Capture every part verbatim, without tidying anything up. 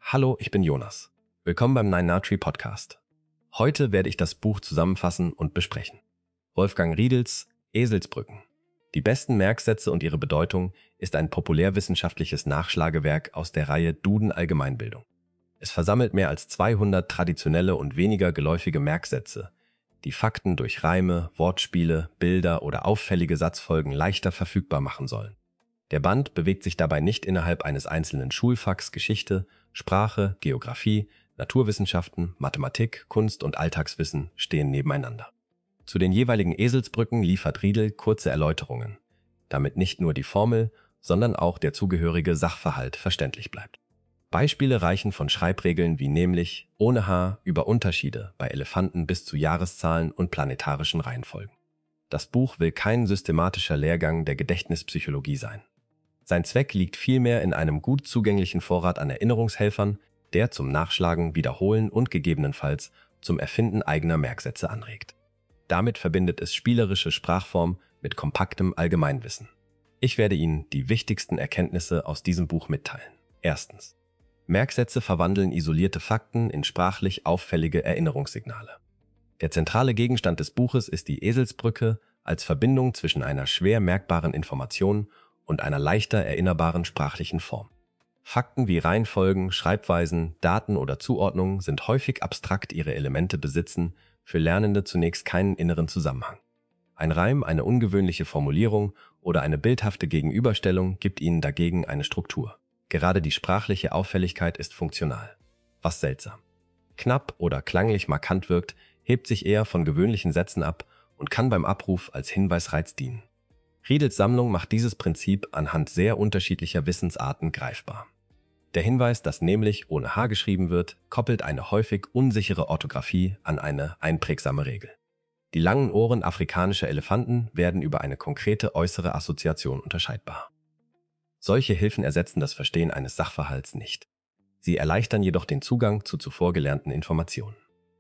Hallo, ich bin Jonas. Willkommen beim Nine Now Tree Podcast. Heute werde ich das Buch zusammenfassen und besprechen. Wolfgang Riedels Eselsbrücken. Die besten Merksätze und ihre Bedeutung ist ein populärwissenschaftliches Nachschlagewerk aus der Reihe Duden Allgemeinbildung. Es versammelt mehr als zweihundert traditionelle und weniger geläufige Merksätze, die Fakten durch Reime, Wortspiele, Bilder oder auffällige Satzfolgen leichter verfügbar machen sollen. Der Band bewegt sich dabei nicht innerhalb eines einzelnen Schulfachs Geschichte, Sprache, Geographie, Naturwissenschaften, Mathematik, Kunst und Alltagswissen stehen nebeneinander. Zu den jeweiligen Eselsbrücken liefert Riedel kurze Erläuterungen, damit nicht nur die Formel, sondern auch der zugehörige Sachverhalt verständlich bleibt. Beispiele reichen von Schreibregeln wie nämlich ohne H über Unterschiede bei Elefanten bis zu Jahreszahlen und planetarischen Reihenfolgen. Das Buch will kein systematischer Lehrgang der Gedächtnispsychologie sein. Sein Zweck liegt vielmehr in einem gut zugänglichen Vorrat an Erinnerungshelfern, der zum Nachschlagen, Wiederholen und gegebenenfalls zum Erfinden eigener Merksätze anregt. Damit verbindet es spielerische Sprachform mit kompaktem Allgemeinwissen. Ich werde Ihnen die wichtigsten Erkenntnisse aus diesem Buch mitteilen. Erstens. Merksätze verwandeln isolierte Fakten in sprachlich auffällige Erinnerungssignale. Der zentrale Gegenstand des Buches ist die Eselsbrücke als Verbindung zwischen einer schwer merkbaren Information und einer leichter erinnerbaren sprachlichen Form. Fakten wie Reihenfolgen, Schreibweisen, Daten oder Zuordnungen sind häufig abstrakt, ihre Elemente besitzen für Lernende zunächst keinen inneren Zusammenhang. Ein Reim, eine ungewöhnliche Formulierung oder eine bildhafte Gegenüberstellung gibt ihnen dagegen eine Struktur. Gerade die sprachliche Auffälligkeit ist funktional. Was seltsam. Knapp oder klanglich markant wirkt, hebt sich eher von gewöhnlichen Sätzen ab und kann beim Abruf als Hinweisreiz dienen. Riedels Sammlung macht dieses Prinzip anhand sehr unterschiedlicher Wissensarten greifbar. Der Hinweis, dass nämlich ohne H geschrieben wird, koppelt eine häufig unsichere Orthographie an eine einprägsame Regel. Die langen Ohren afrikanischer Elefanten werden über eine konkrete äußere Assoziation unterscheidbar. Solche Hilfen ersetzen das Verstehen eines Sachverhalts nicht. Sie erleichtern jedoch den Zugang zu zuvor gelernten Informationen.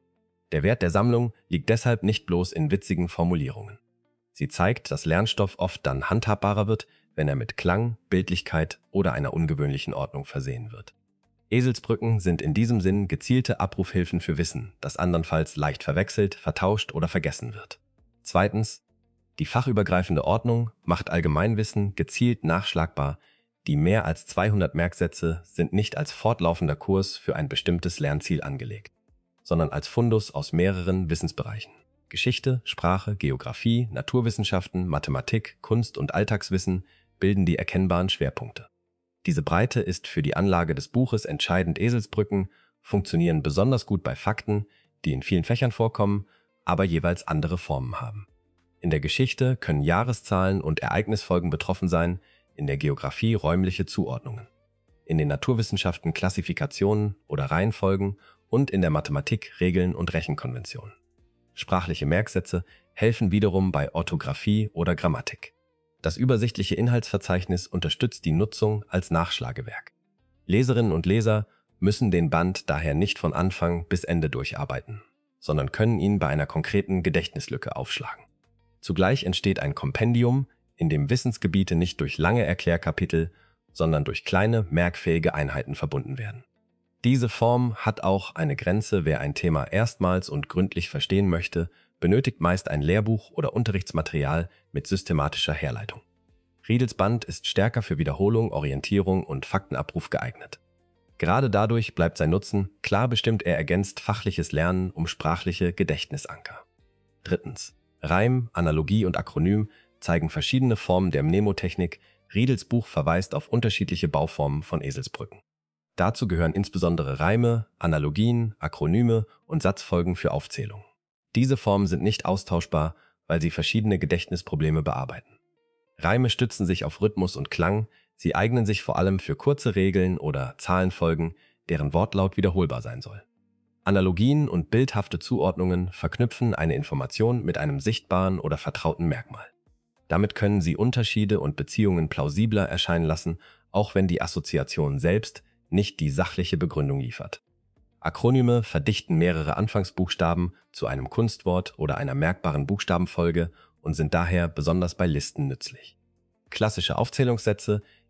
Der Wert der Sammlung liegt deshalb nicht bloß in witzigen Formulierungen. Sie zeigt, dass Lernstoff oft dann handhabbarer wird, wenn er mit Klang, Bildlichkeit oder einer ungewöhnlichen Ordnung versehen wird. Eselsbrücken sind in diesem Sinn gezielte Abrufhilfen für Wissen, das andernfalls leicht verwechselt, vertauscht oder vergessen wird. Zweitens. Die fachübergreifende Ordnung macht Allgemeinwissen gezielt nachschlagbar. Die mehr als zweihundert Merksätze sind nicht als fortlaufender Kurs für ein bestimmtes Lernziel angelegt, sondern als Fundus aus mehreren Wissensbereichen. Geschichte, Sprache, Geographie, Naturwissenschaften, Mathematik, Kunst und Alltagswissen bilden die erkennbaren Schwerpunkte. Diese Breite ist für die Anlage des Buches entscheidend. Eselsbrücken funktionieren besonders gut bei Fakten, die in vielen Fächern vorkommen, aber jeweils andere Formen haben. In der Geschichte können Jahreszahlen und Ereignisfolgen betroffen sein, in der Geographie räumliche Zuordnungen, in den Naturwissenschaften Klassifikationen oder Reihenfolgen und in der Mathematik Regeln und Rechenkonventionen. Sprachliche Merksätze helfen wiederum bei Orthographie oder Grammatik. Das übersichtliche Inhaltsverzeichnis unterstützt die Nutzung als Nachschlagewerk. Leserinnen und Leser müssen den Band daher nicht von Anfang bis Ende durcharbeiten, sondern können ihn bei einer konkreten Gedächtnislücke aufschlagen. Zugleich entsteht ein Kompendium, in dem Wissensgebiete nicht durch lange Erklärkapitel, sondern durch kleine, merkfähige Einheiten verbunden werden. Diese Form hat auch eine Grenze. Wer ein Thema erstmals und gründlich verstehen möchte, benötigt meist ein Lehrbuch oder Unterrichtsmaterial mit systematischer Herleitung. Riedels Band ist stärker für Wiederholung, Orientierung und Faktenabruf geeignet. Gerade dadurch bleibt sein Nutzen klar bestimmt. Er ergänzt fachliches Lernen um sprachliche Gedächtnisanker. Drittens. Reim, Analogie und Akronym zeigen verschiedene Formen der Mnemotechnik. Riedels Buch verweist auf unterschiedliche Bauformen von Eselsbrücken. Dazu gehören insbesondere Reime, Analogien, Akronyme und Satzfolgen für Aufzählung. Diese Formen sind nicht austauschbar, weil sie verschiedene Gedächtnisprobleme bearbeiten. Reime stützen sich auf Rhythmus und Klang, sie eignen sich vor allem für kurze Regeln oder Zahlenfolgen, deren Wortlaut wiederholbar sein soll. Analogien und bildhafte Zuordnungen verknüpfen eine Information mit einem sichtbaren oder vertrauten Merkmal. Damit können sie Unterschiede und Beziehungen plausibler erscheinen lassen, auch wenn die Assoziation selbst nicht die sachliche Begründung liefert. Akronyme verdichten mehrere Anfangsbuchstaben zu einem Kunstwort oder einer merkbaren Buchstabenfolge und sind daher besonders bei Listen nützlich. Klassische Aufzählungssätze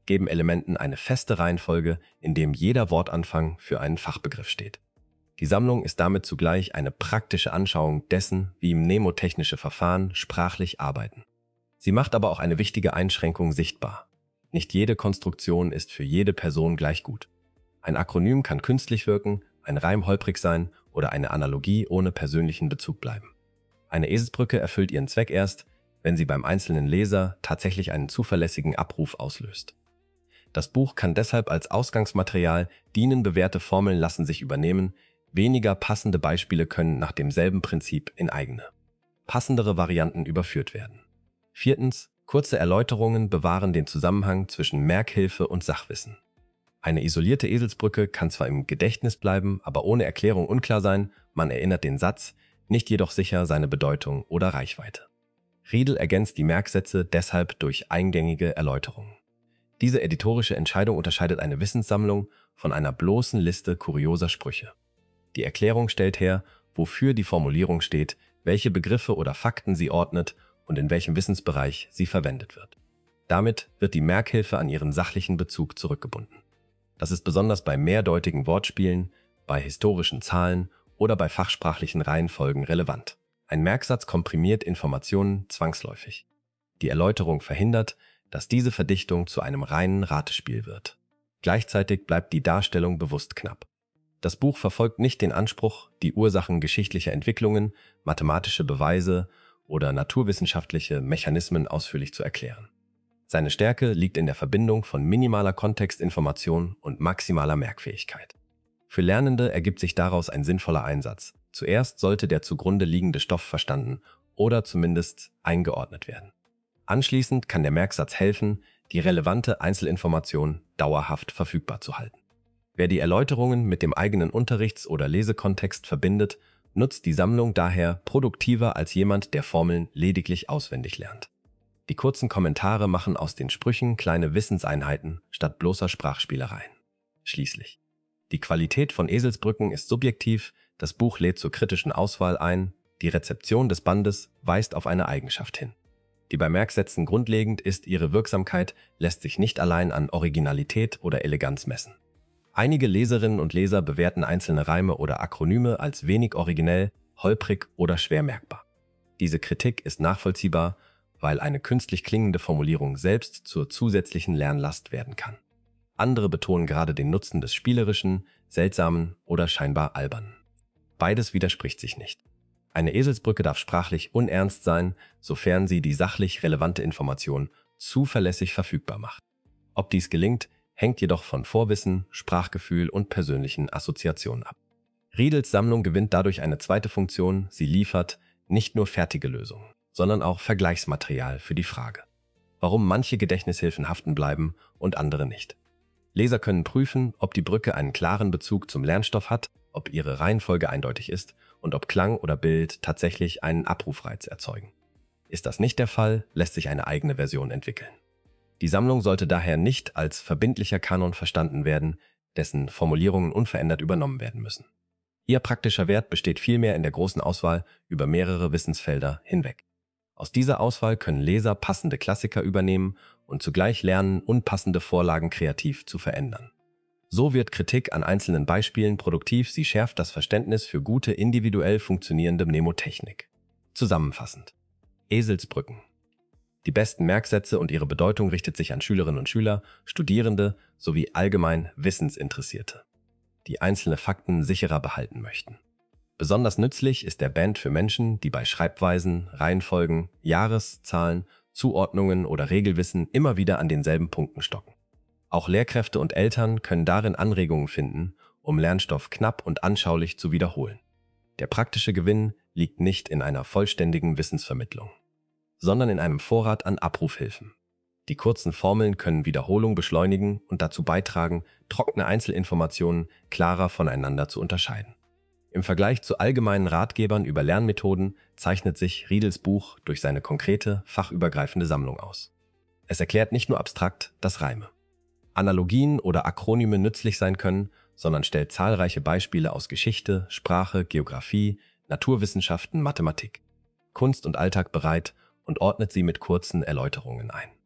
geben Elementen eine feste Reihenfolge, in dem jeder Wortanfang für einen Fachbegriff steht. Die Sammlung ist damit zugleich eine praktische Anschauung dessen, wie mnemotechnische Verfahren sprachlich arbeiten. Sie macht aber auch eine wichtige Einschränkung sichtbar. Nicht jede Konstruktion ist für jede Person gleich gut. Ein Akronym kann künstlich wirken, ein Reim holprig sein oder eine Analogie ohne persönlichen Bezug bleiben. Eine Eselsbrücke erfüllt ihren Zweck erst, wenn sie beim einzelnen Leser tatsächlich einen zuverlässigen Abruf auslöst. Das Buch kann deshalb als Ausgangsmaterial dienen, bewährte Formeln lassen sich übernehmen, weniger passende Beispiele können nach demselben Prinzip in eigene, passendere Varianten überführt werden. Viertens, kurze Erläuterungen bewahren den Zusammenhang zwischen Merkhilfe und Sachwissen. Eine isolierte Eselsbrücke kann zwar im Gedächtnis bleiben, aber ohne Erklärung unklar sein, man erinnert den Satz, nicht jedoch sicher seine Bedeutung oder Reichweite. Riedel ergänzt die Merksätze deshalb durch eingängige Erläuterungen. Diese editorische Entscheidung unterscheidet eine Wissenssammlung von einer bloßen Liste kurioser Sprüche. Die Erklärung stellt her, wofür die Formulierung steht, welche Begriffe oder Fakten sie ordnet und in welchem Wissensbereich sie verwendet wird. Damit wird die Merkhilfe an ihren sachlichen Bezug zurückgebunden. Das ist besonders bei mehrdeutigen Wortspielen, bei historischen Zahlen oder bei fachsprachlichen Reihenfolgen relevant. Ein Merksatz komprimiert Informationen zwangsläufig. Die Erläuterung verhindert, dass diese Verdichtung zu einem reinen Ratespiel wird. Gleichzeitig bleibt die Darstellung bewusst knapp. Das Buch verfolgt nicht den Anspruch, die Ursachen geschichtlicher Entwicklungen, mathematische Beweise oder naturwissenschaftliche Mechanismen ausführlich zu erklären. Seine Stärke liegt in der Verbindung von minimaler Kontextinformation und maximaler Merkfähigkeit. Für Lernende ergibt sich daraus ein sinnvoller Einsatz. Zuerst sollte der zugrunde liegende Stoff verstanden oder zumindest eingeordnet werden. Anschließend kann der Merksatz helfen, die relevante Einzelinformation dauerhaft verfügbar zu halten. Wer die Erläuterungen mit dem eigenen Unterrichts- oder Lesekontext verbindet, nutzt die Sammlung daher produktiver als jemand, der Formeln lediglich auswendig lernt. Die kurzen Kommentare machen aus den Sprüchen kleine Wissenseinheiten statt bloßer Sprachspielereien. Schließlich: Die Qualität von Eselsbrücken ist subjektiv, das Buch lädt zur kritischen Auswahl ein, die Rezeption des Bandes weist auf eine Eigenschaft hin. Die bei Merksätzen grundlegend ist, ihre Wirksamkeit lässt sich nicht allein an Originalität oder Eleganz messen. Einige Leserinnen und Leser bewerten einzelne Reime oder Akronyme als wenig originell, holprig oder schwer merkbar. Diese Kritik ist nachvollziehbar, weil eine künstlich klingende Formulierung selbst zur zusätzlichen Lernlast werden kann. Andere betonen gerade den Nutzen des Spielerischen, Seltsamen oder scheinbar Albernen. Beides widerspricht sich nicht. Eine Eselsbrücke darf sprachlich unernst sein, sofern sie die sachlich relevante Information zuverlässig verfügbar macht. Ob dies gelingt, hängt jedoch von Vorwissen, Sprachgefühl und persönlichen Assoziationen ab. Riedels Sammlung gewinnt dadurch eine zweite Funktion, sie liefert nicht nur fertige Lösungen, sondern auch Vergleichsmaterial für die Frage, warum manche Gedächtnishilfen haften bleiben und andere nicht. Leser können prüfen, ob die Brücke einen klaren Bezug zum Lernstoff hat, ob ihre Reihenfolge eindeutig ist und ob Klang oder Bild tatsächlich einen Abrufreiz erzeugen. Ist das nicht der Fall, lässt sich eine eigene Version entwickeln. Die Sammlung sollte daher nicht als verbindlicher Kanon verstanden werden, dessen Formulierungen unverändert übernommen werden müssen. Ihr praktischer Wert besteht vielmehr in der großen Auswahl über mehrere Wissensfelder hinweg. Aus dieser Auswahl können Leser passende Klassiker übernehmen und zugleich lernen, unpassende Vorlagen kreativ zu verändern. So wird Kritik an einzelnen Beispielen produktiv, sie schärft das Verständnis für gute, individuell funktionierende Mnemotechnik. Zusammenfassend: Eselsbrücken. Die besten Merksätze und ihre Bedeutung richtet sich an Schülerinnen und Schüler, Studierende sowie allgemein Wissensinteressierte, die einzelne Fakten sicherer behalten möchten. Besonders nützlich ist der Band für Menschen, die bei Schreibweisen, Reihenfolgen, Jahreszahlen, Zuordnungen oder Regelwissen immer wieder an denselben Punkten stocken. Auch Lehrkräfte und Eltern können darin Anregungen finden, um Lernstoff knapp und anschaulich zu wiederholen. Der praktische Gewinn liegt nicht in einer vollständigen Wissensvermittlung, sondern in einem Vorrat an Abrufhilfen. Die kurzen Formeln können Wiederholung beschleunigen und dazu beitragen, trockene Einzelinformationen klarer voneinander zu unterscheiden. Im Vergleich zu allgemeinen Ratgebern über Lernmethoden zeichnet sich Riedels Buch durch seine konkrete, fachübergreifende Sammlung aus. Es erklärt nicht nur abstrakt, dass Reime, Analogien oder Akronyme nützlich sein können, sondern stellt zahlreiche Beispiele aus Geschichte, Sprache, Geographie, Naturwissenschaften, Mathematik, Kunst und Alltag bereit und ordnet sie mit kurzen Erläuterungen ein.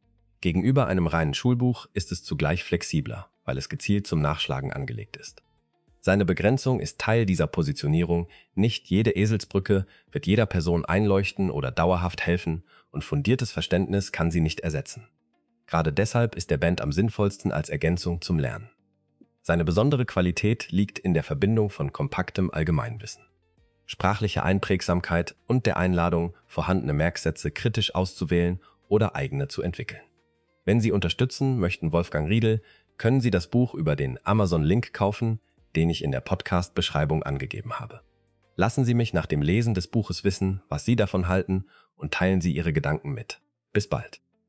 Gegenüber einem reinen Schulbuch ist es zugleich flexibler, weil es gezielt zum Nachschlagen angelegt ist. Seine Begrenzung ist Teil dieser Positionierung. Nicht jede Eselsbrücke wird jeder Person einleuchten oder dauerhaft helfen und fundiertes Verständnis kann sie nicht ersetzen. Gerade deshalb ist der Band am sinnvollsten als Ergänzung zum Lernen. Seine besondere Qualität liegt in der Verbindung von kompaktem Allgemeinwissen, sprachlicher Einprägsamkeit und der Einladung, vorhandene Merksätze kritisch auszuwählen oder eigene zu entwickeln. Wenn Sie unterstützen möchten Wolfgang Riedl, können Sie das Buch über den Amazon-Link kaufen, den ich in der Podcast-Beschreibung angegeben habe. Lassen Sie mich nach dem Lesen des Buches wissen, was Sie davon halten und teilen Sie Ihre Gedanken mit. Bis bald.